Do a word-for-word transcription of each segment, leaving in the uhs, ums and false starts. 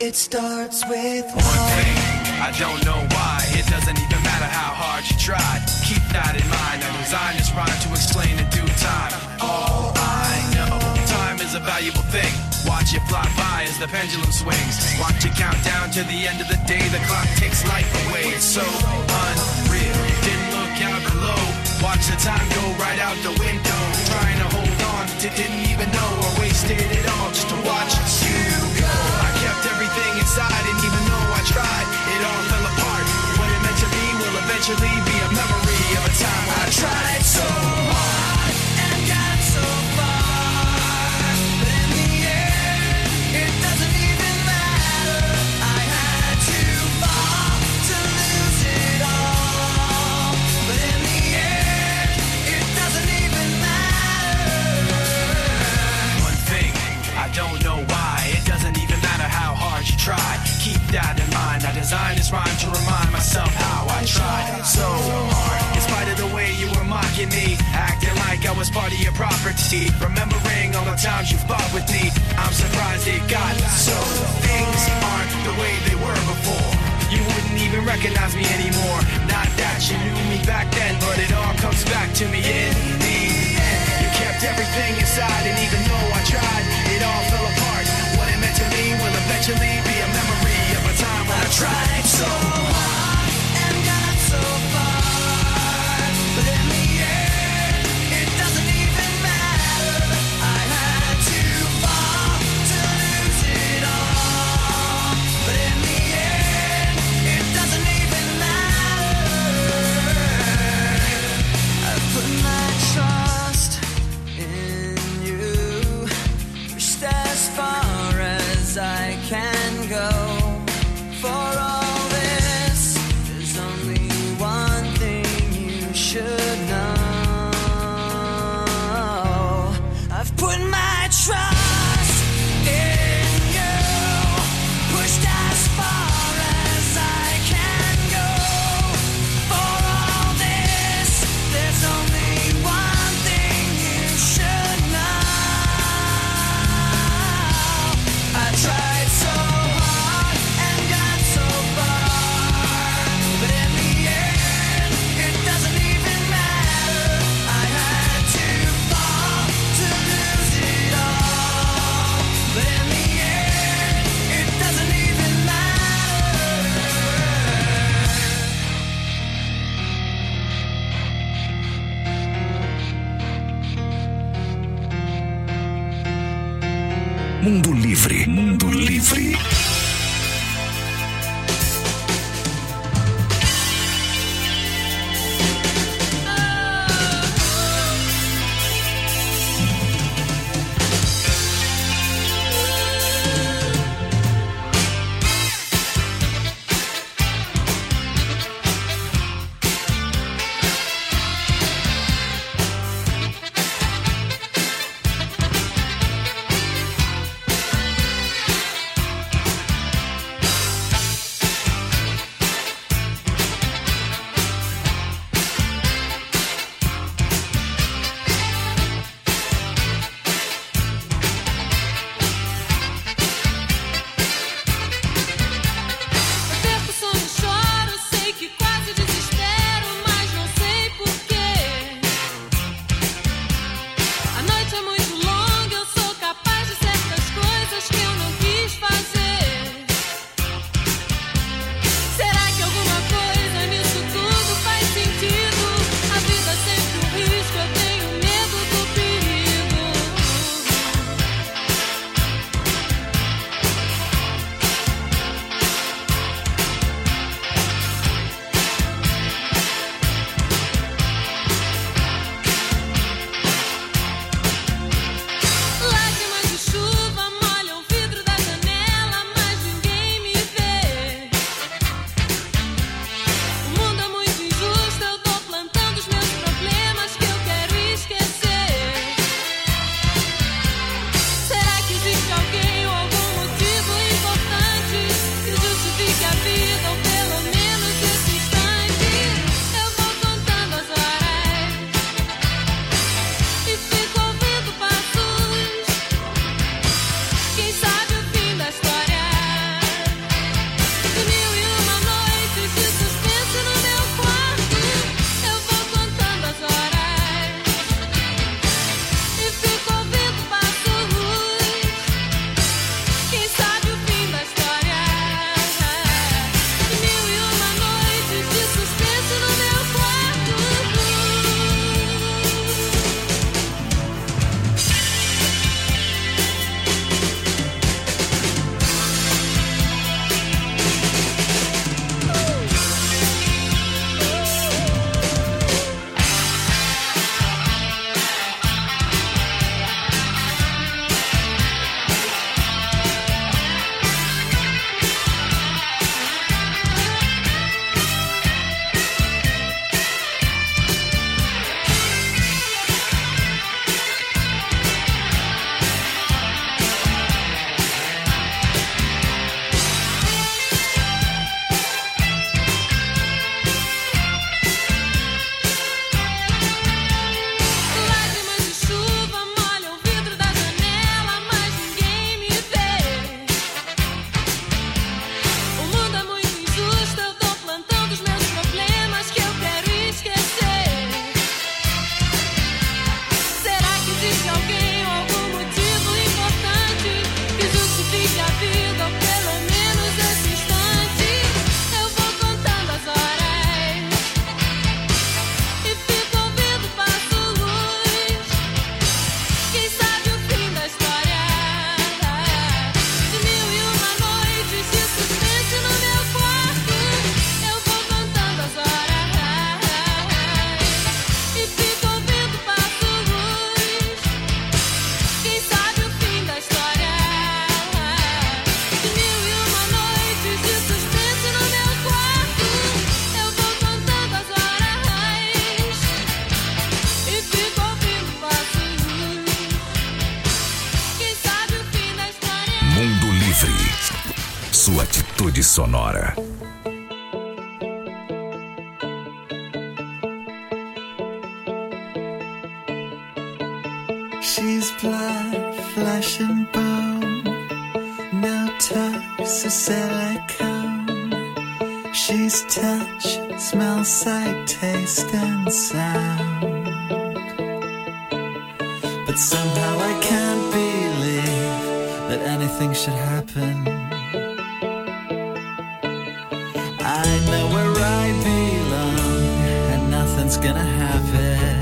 It starts with one thing. I don't know why. It doesn't even matter how hard you tried. Keep that in mind. I designed this rhyme to explain in due time. All I know, time is a valuable thing. Watch it fly by as the pendulum swings. Watch it count down to the end of the day. The clock takes life away. It's so unreal. Didn't look out below. Watch the time go right out the window. Trying to hold on to didn't even know or wasted it all just to watch you go. I kept everything inside and even though I tried, it all fell apart. What it meant to be will eventually be a memory of a time when I tried so hard and got so far. But in the end, it doesn't even matter. I had to fall to lose it all. But in the end, it doesn't even matter. One thing, I don't know why. It doesn't even matter how hard you try. Keep that in mind. I designed this rhyme to remind myself how I tried so hard. In spite of the way you were mocking me, acting like I was part of your property. Remembering all the times you fought with me, I'm surprised it got so. Things aren't the way they were before. You wouldn't even recognize me anymore. Not that you knew me back then, but it all comes back to me in the end. You kept everything inside, and even though I tried, it all fell apart. What it meant to me will eventually be a memory of a time when I tried so hard and got so far. But in the end, it doesn't even matter. I had to fall to lose it all. But in the end, it doesn't even matter. I put my trust in you, pushed as far as I can go. For all this, there's only one thing you should know. I've put my trust in you, pushed as far as I can go. For all this, there's only one thing you should know. I tried so hard and got so far, but in the end, it doesn't even matter. I had to fall to lose it all, but in the end, it doesn't even matter. Mundo Livre, Mundo Livre. Rádio Atitude Sonora. She's blood, flesh and bone, no toes or silicone. She's touch, smell, sight, taste and sound. But somehow I can't believe that anything should happen. I know where I belong and nothing's gonna happen.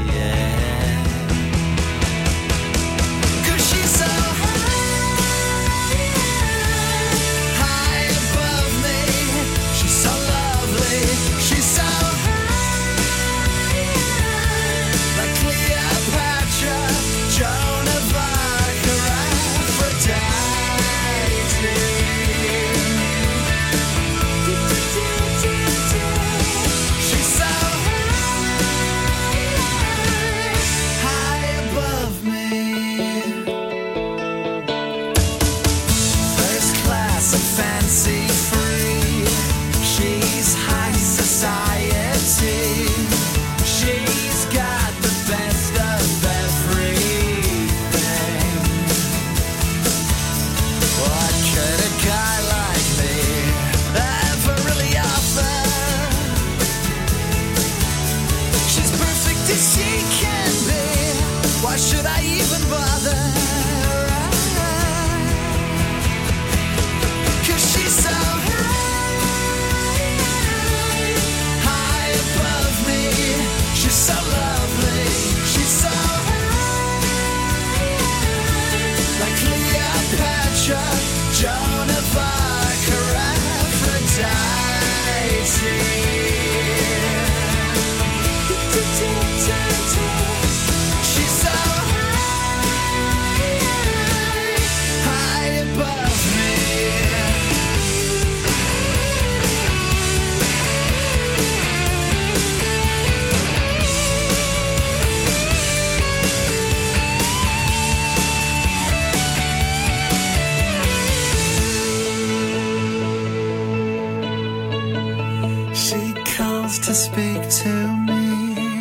To speak to me,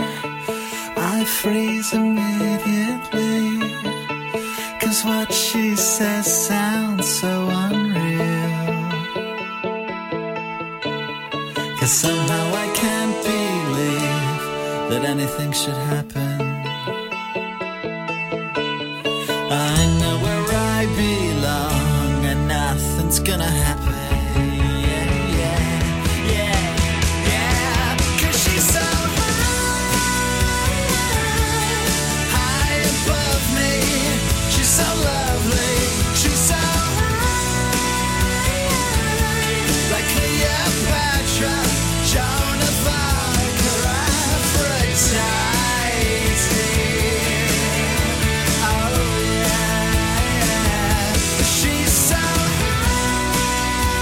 I freeze immediately, 'cause what she says sounds so unreal. 'Cause somehow I can't believe that anything should happen. I know where I belong and nothing's gonna happen. She's so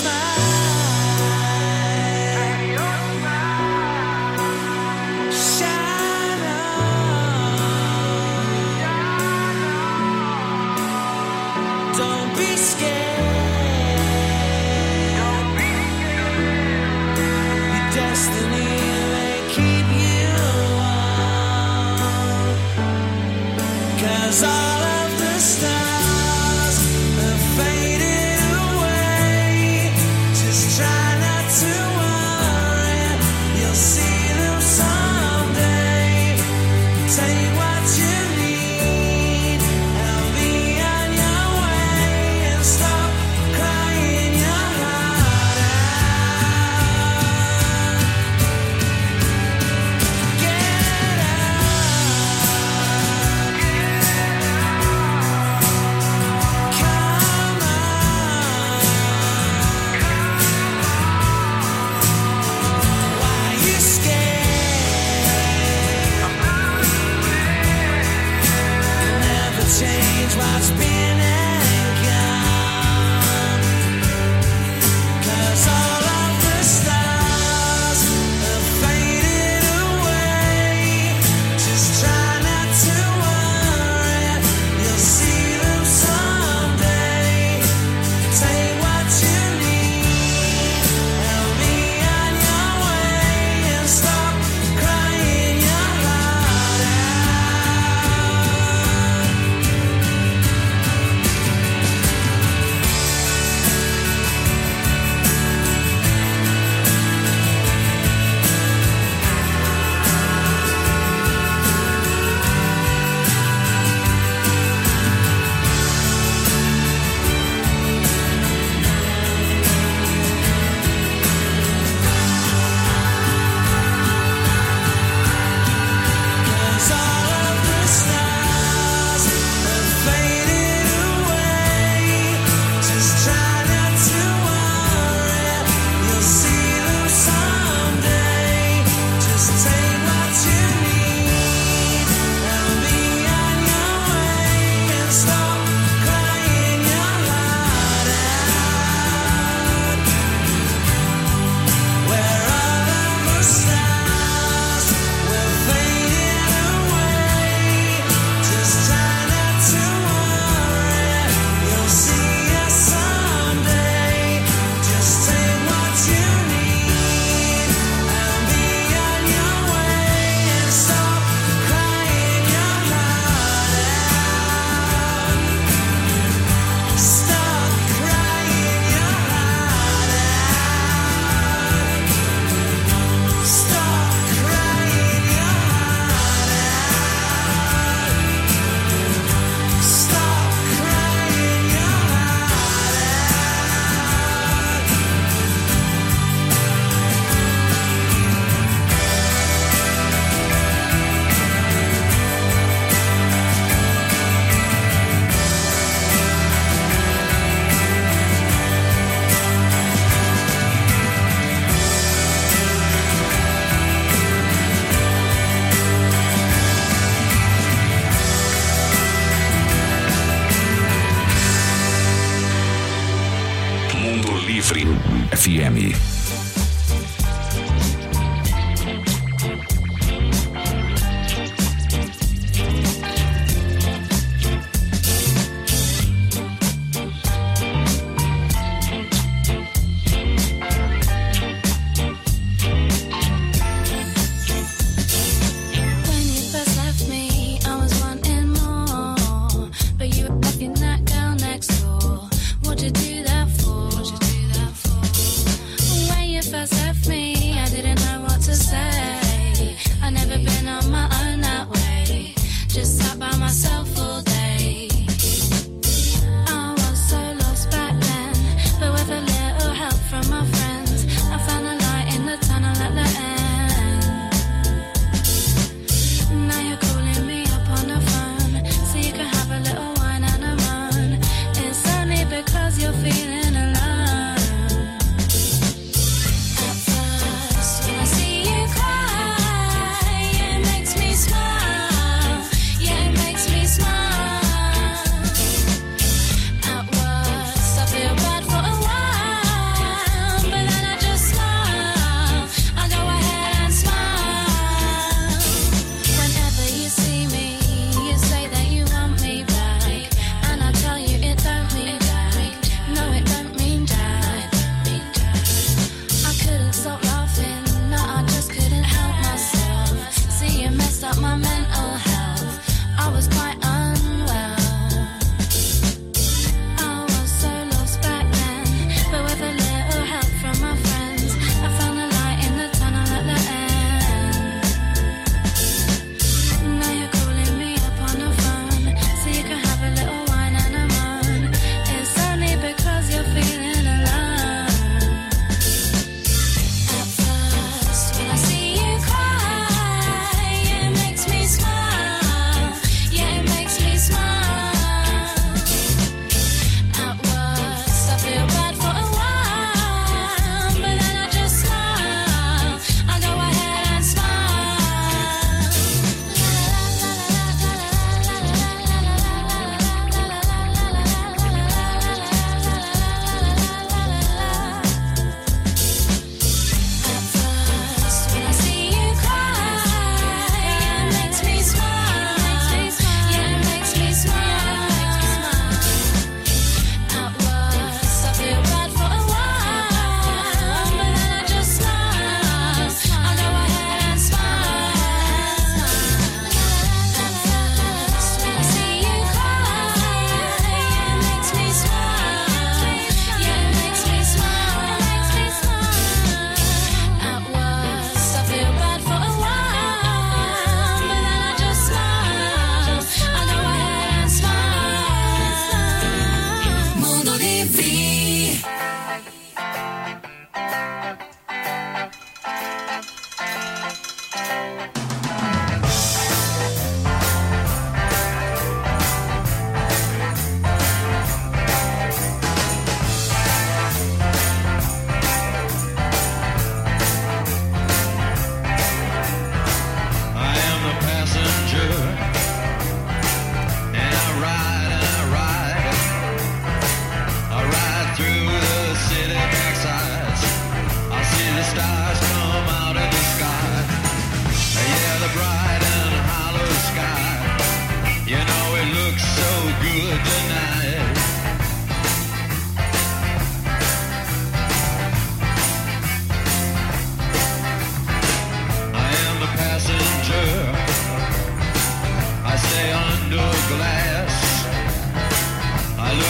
F M. What'd you do that for? What'd you do that for? Where you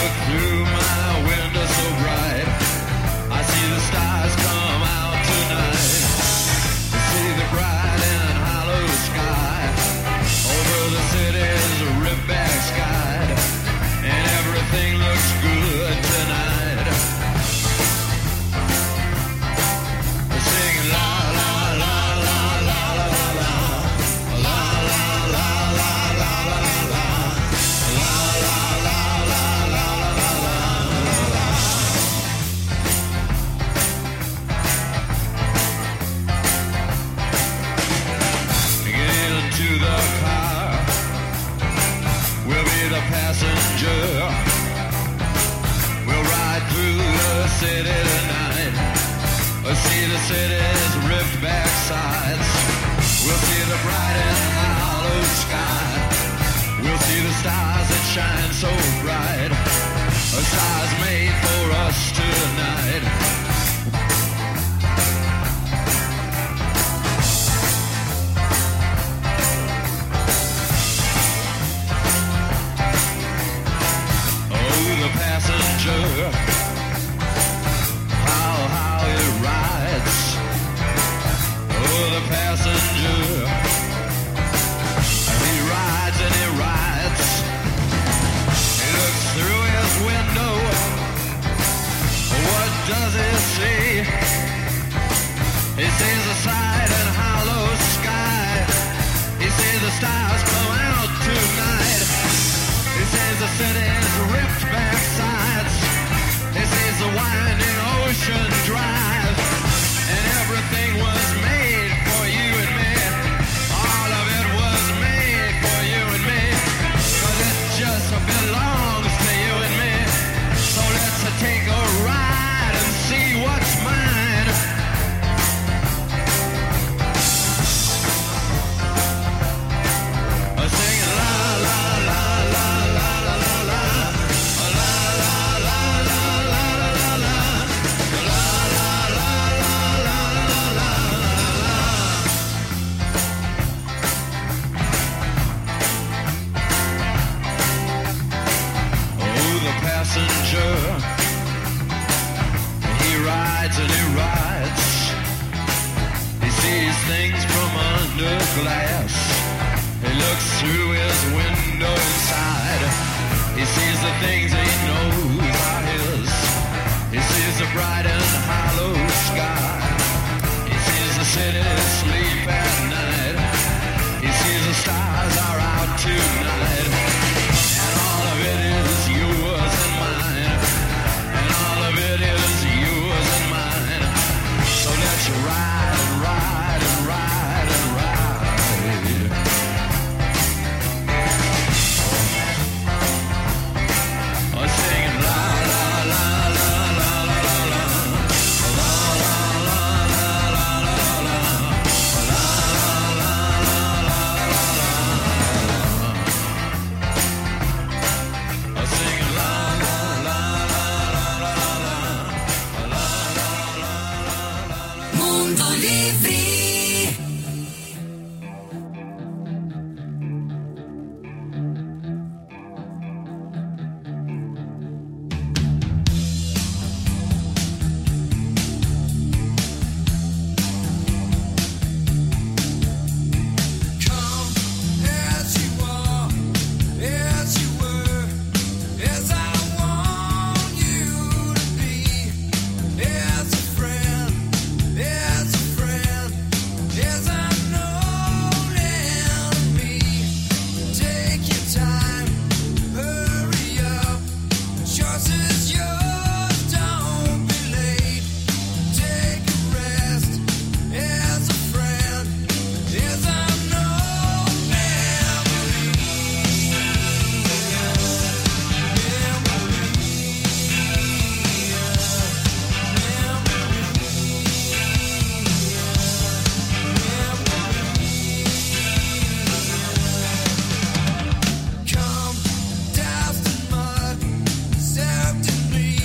look through my window so bright, I see the stars come out tonight. I see the bright and hollow sky over the city's ripped back sky, and everything looks good tonight. We're singing la la la la la la la la la la la la la la. The car will be the passenger. We'll ride through the city tonight. We'll see the city's ripped back sides. We'll see the bright and hollow sky. We'll see the stars that shine so bright. A stars made for us tonight. Passenger, how, how it rides. Oh, the passenger, he rides and he rides. He looks through his window. What does he see? He sees the side and hollow sky. He sees the stars come out tonight. He sees the city's ripped back sides. He sees the winding ocean drive. And everything was made for you and me. All of it was made for you and me. Cause it just belongs to you and me. So let's take a ride and see what's mine. Singing la la la la la la la la. Passenger, he rides and he rides. He sees things from under glass. He looks through his window inside. He sees the things he knows are his. He sees the bright and hollow sky. He sees the city sleep at night. He sees the stars are out tonight. And all of it is yours and mine. And all of it is yours and mine. So let's ride and ride and ride and ride. I'm singing la la la la la la la la la la la la la la la Mundo Livre. Served in me.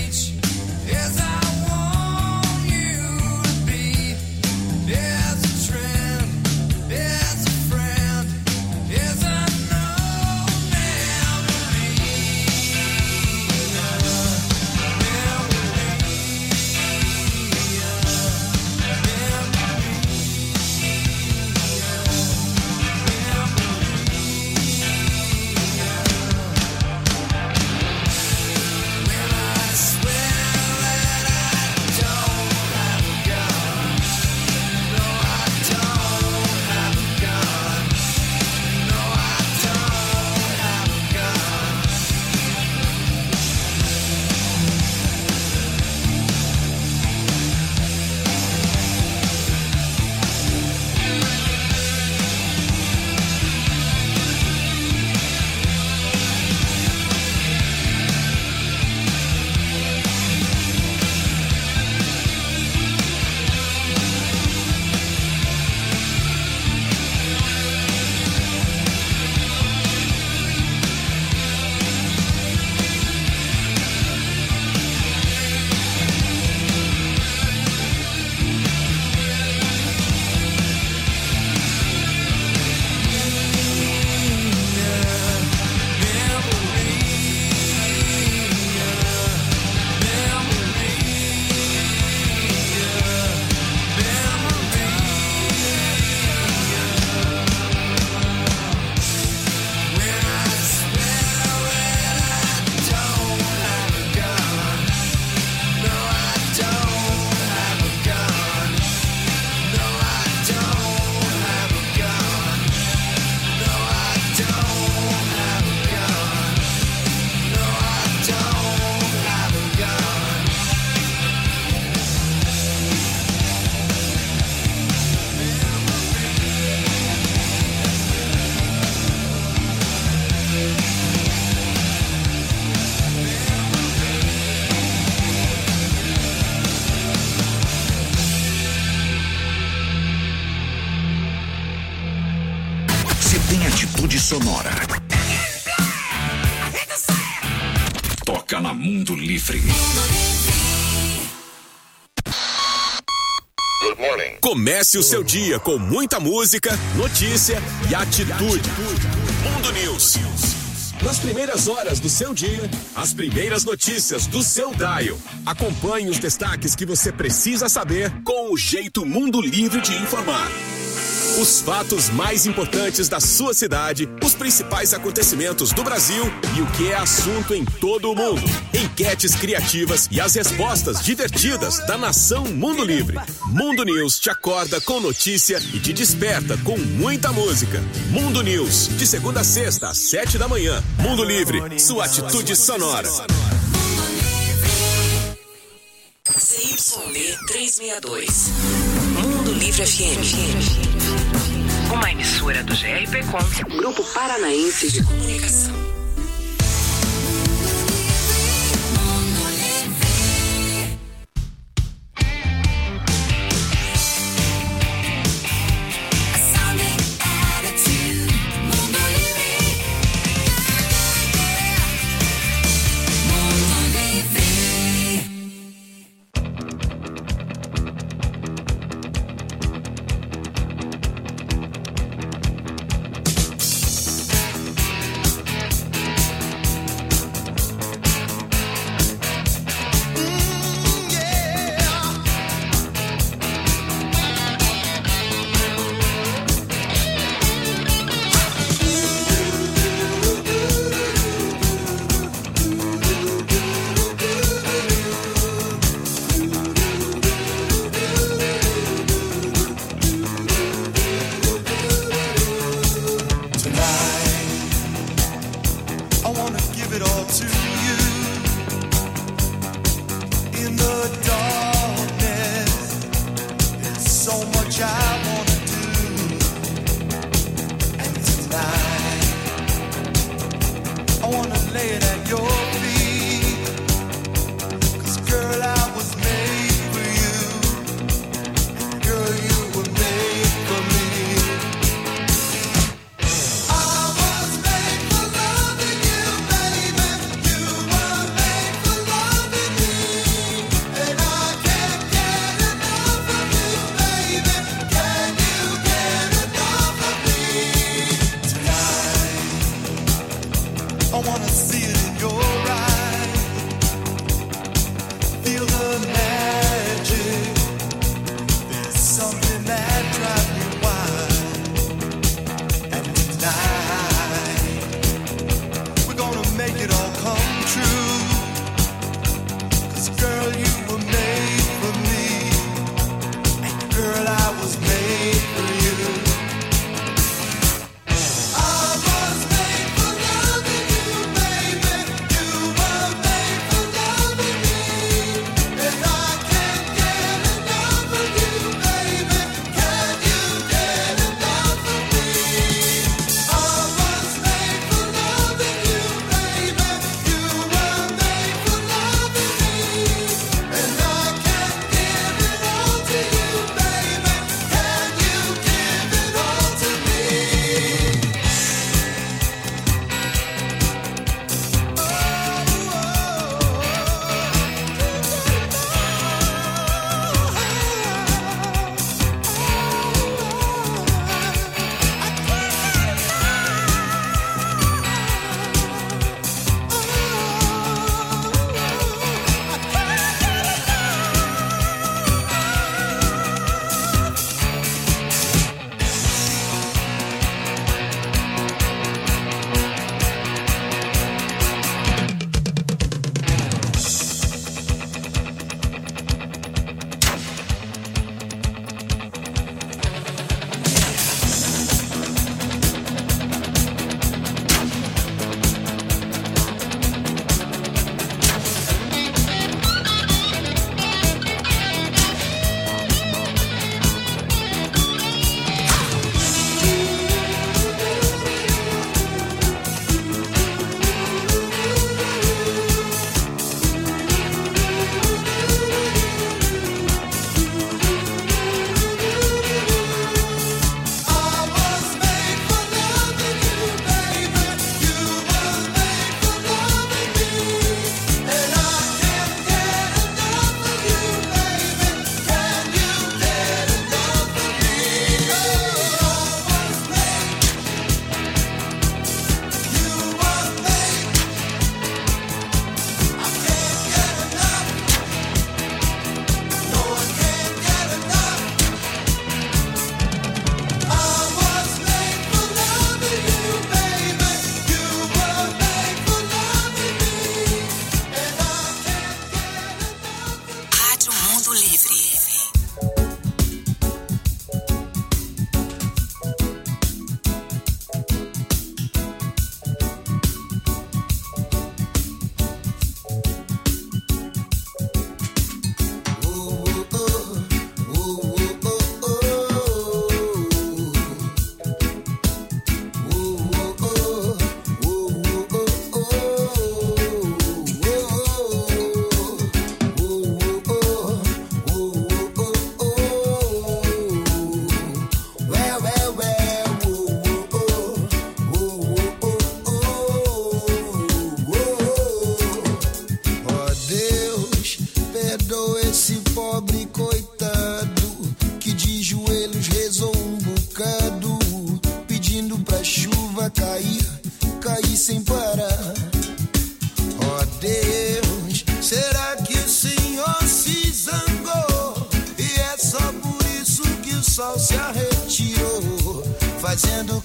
atitude sonora. Toca na Mundo Livre. Good morning. Comece o seu dia com muita música, notícia e atitude. Mundo News. Nas primeiras horas do seu dia, as primeiras notícias do seu dial. Acompanhe os destaques que você precisa saber com o jeito Mundo Livre de informar. Os fatos mais importantes da sua cidade, os principais acontecimentos do Brasil e o que é assunto em todo o mundo. Enquetes criativas e as respostas divertidas da nação Mundo Livre. Mundo News te acorda com notícia e te desperta com muita música. Mundo News, de segunda a sexta, às sete da manhã. Mundo Livre, sua atitude sonora. C Y B trezentos e sessenta e dois. Mundo Livre F M. Uma emissora do G R P Com, Grupo Paranaense de Comunicação.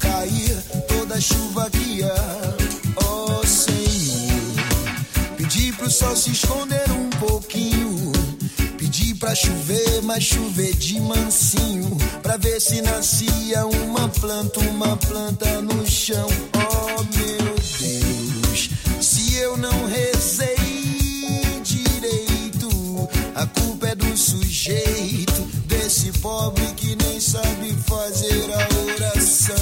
cair toda a chuva que há. Oh Senhor, pedi pro sol se esconder um pouquinho, pedi pra chover, mas chover de mansinho, pra ver se nascia uma planta, uma planta no chão. Oh meu Deus, se eu não rezei direito, a culpa é do sujeito, desse pobre que nem sabe fazer a oração.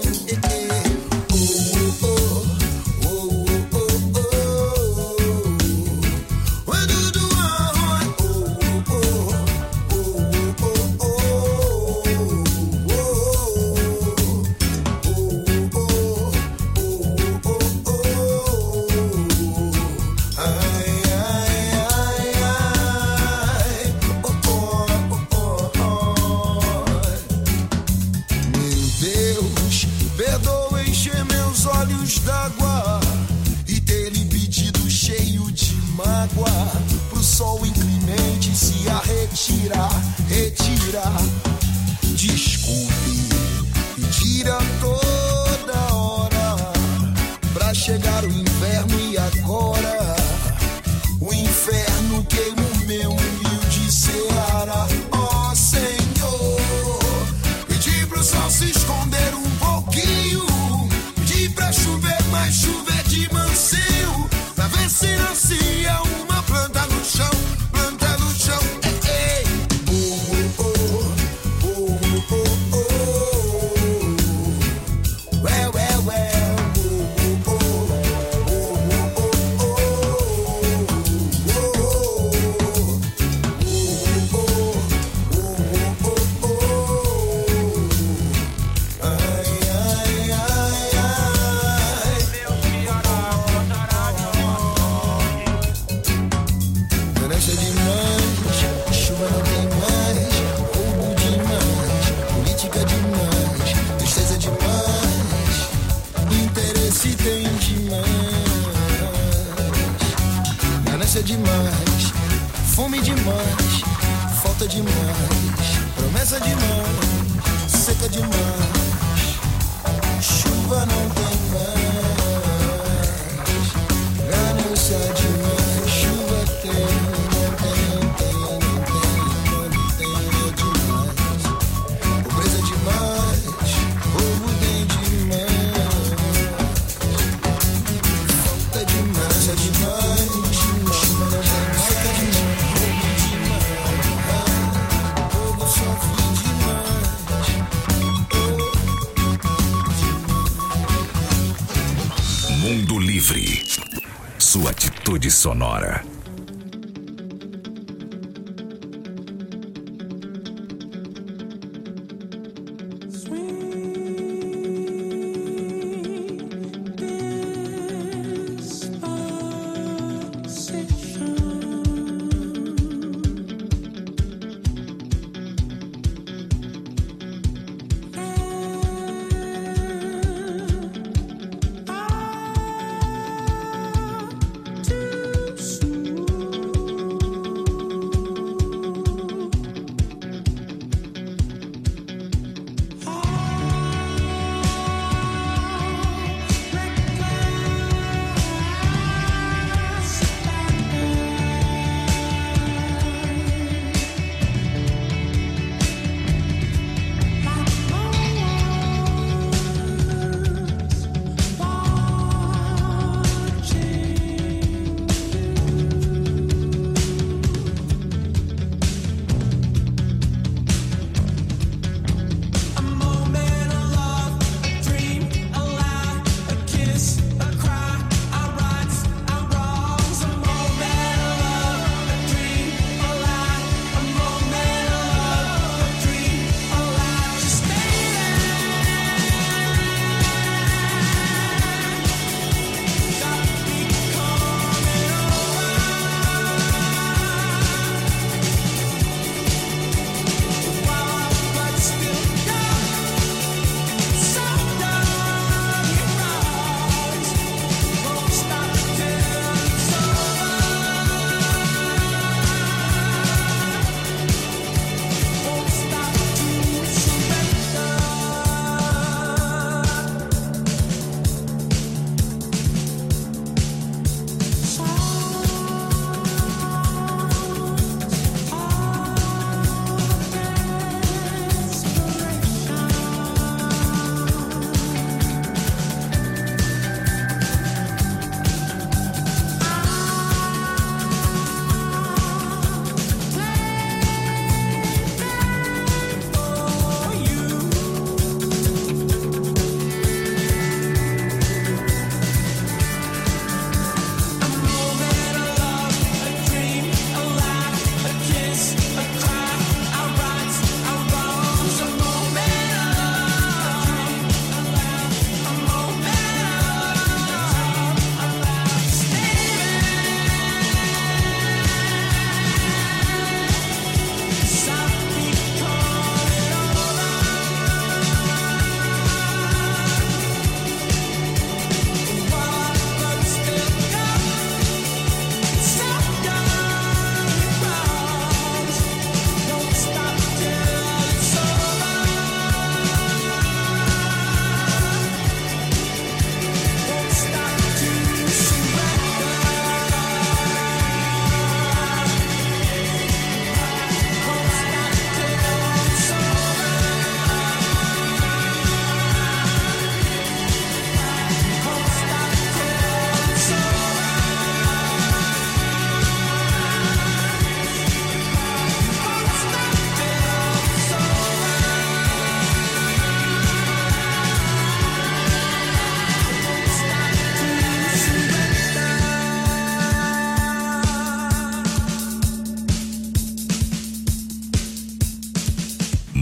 D'água e ter lhe pedido cheio de mágoa pro sol inclemente se a retirar, retirar. Desculpe, pedir a toda hora pra chegar o inverno e agora o inferno queima o meu humilde Ceará. Ó Senhor, pedi pro sol se esconder um pouquinho, pra chover, mas chover de mansinho, pra ver se nascia uma planta no chão, planta no chão. Ei, ei. Oh, oh, oh, oh, oh, oh. Well, well, well. Oh, oh, oh, oh, oh, oh, oh, oh. Ai, ai, ai, ai. Ganância demais, chuva não tem mais, roubo demais, política demais, tristeza demais, interesse tem demais. Ganância demais, fome demais, falta demais, promessa demais, seca demais, chuva não tem mais. Ganância demais, chuva tem, não tem, não tem, não tem, não tem, é demais. Pobreza demais, roubo tem demais, falta demais. Ganância demais, chuva não tem mais, seca demais, roubo demais, povo sofre demais. Mundo Livre. Sua atitude sonora. Too soon.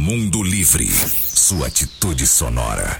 Mundo Livre, sua atitude sonora.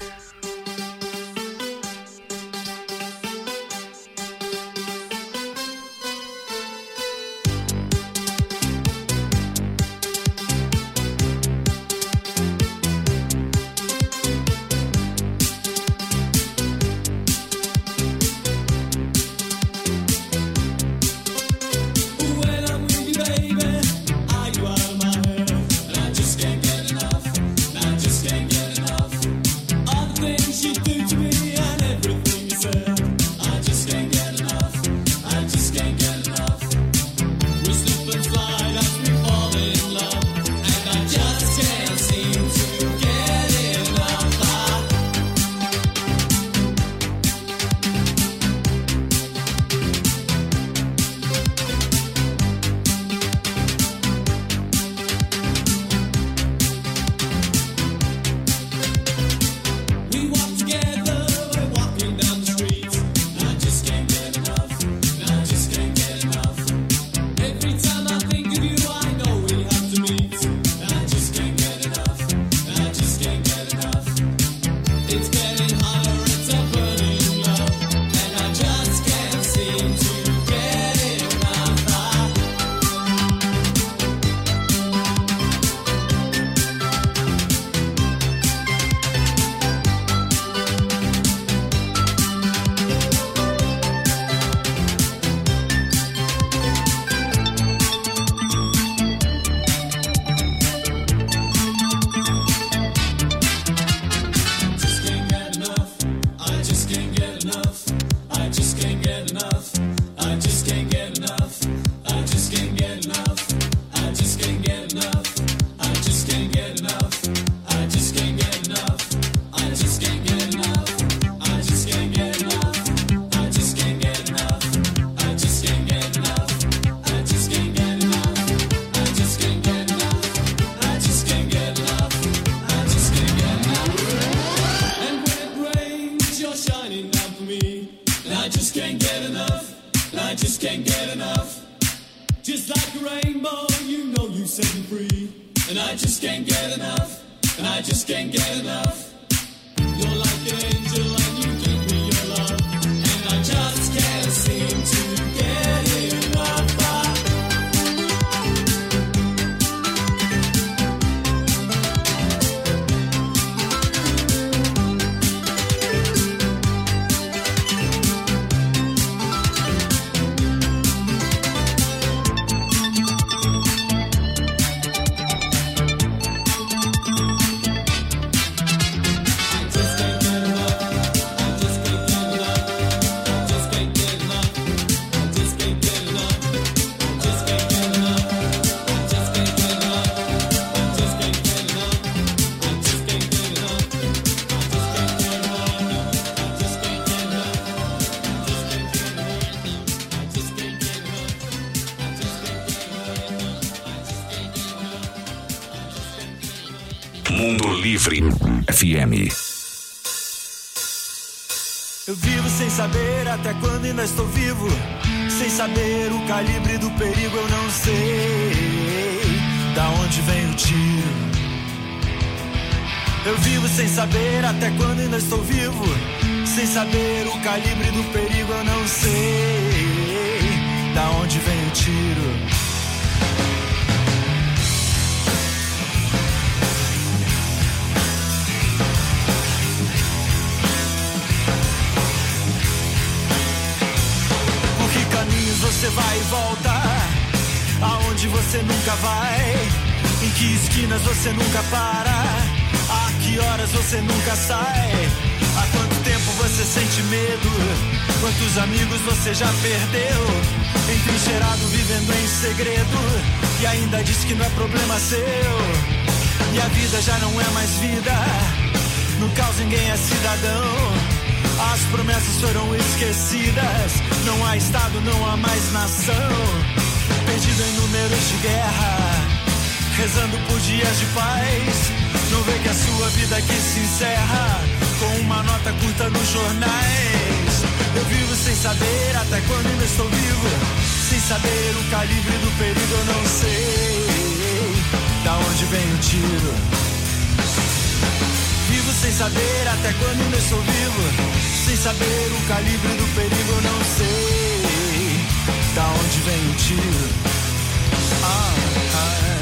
Mundo Livre F M. Eu vivo sem saber até quando ainda estou vivo, sem saber o calibre do perigo. Eu não sei da onde vem o tiro. Eu vivo sem saber até quando ainda estou vivo, sem saber o calibre do perigo. Eu não sei da onde vem o tiro. Você vai e volta, aonde você nunca vai, em que esquinas você nunca para, a que horas você nunca sai, há quanto tempo você sente medo, quantos amigos você já perdeu, entrincheirado vivendo em segredo, e ainda diz que não é problema seu, e a vida já não é mais vida, no caos ninguém é cidadão. As promessas foram esquecidas, não há estado, não há mais nação. Perdido em números de guerra, rezando por dias de paz. Não vê que a sua vida aqui se encerra com uma nota curta nos jornais. Eu vivo sem saber até quando ainda estou vivo, sem saber o calibre do perigo. Eu não sei da onde vem o tiro. sem saber até quando ainda estou vivo. Sem saber o calibre do perigo, eu não sei da onde vem o tiro. Ah, ah.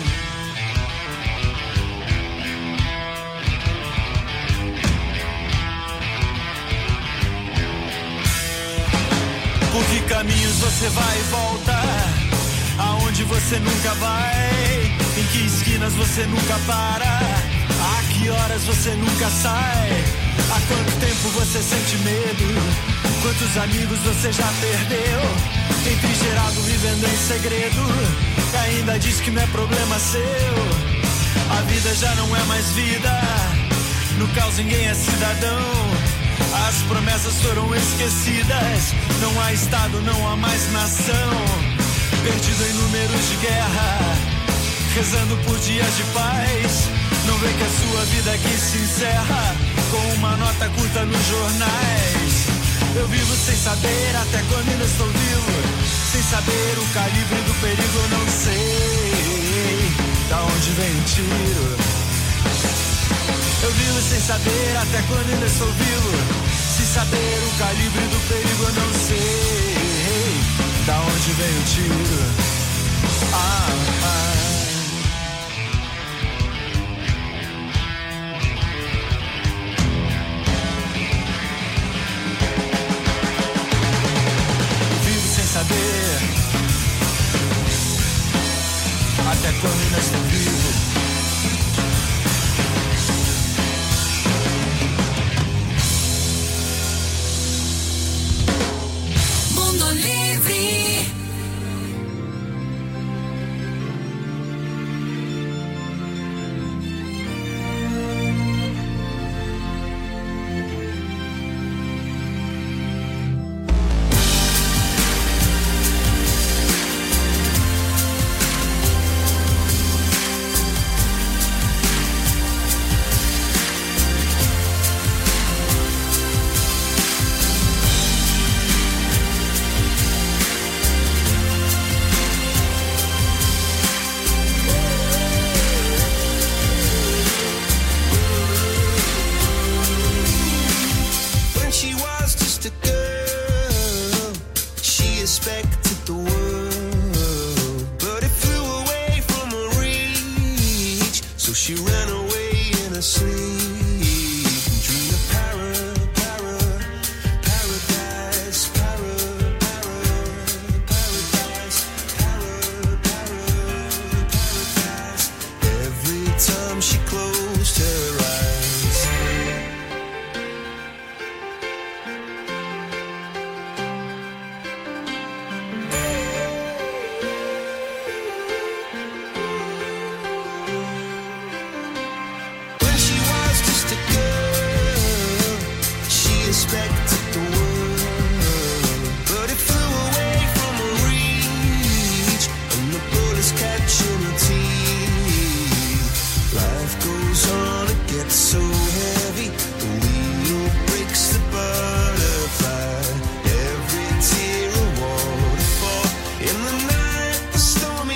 Por que caminhos você vai e volta? Aonde você nunca vai? Em que esquinas você nunca para? A que horas você nunca sai? Há quanto tempo você sente medo? Quantos amigos você já perdeu? Entrincheirado vivendo em segredo, e ainda diz que não é problema seu. A vida já não é mais vida, no caos ninguém é cidadão. As promessas foram esquecidas, não há estado, não há mais nação. Perdido em números de guerra, rezando por dias de paz. Não vê que a sua vida aqui se encerra com uma nota curta nos jornais. Eu vivo sem saber até quando ainda estou vivo. Sem saber o calibre do perigo, eu não sei da onde vem o tiro. Eu vivo sem saber até quando ainda estou vivo. Sem saber o calibre do perigo, eu não sei da onde vem o tiro. Ah, ah. Saber até quando ainda estou vivo.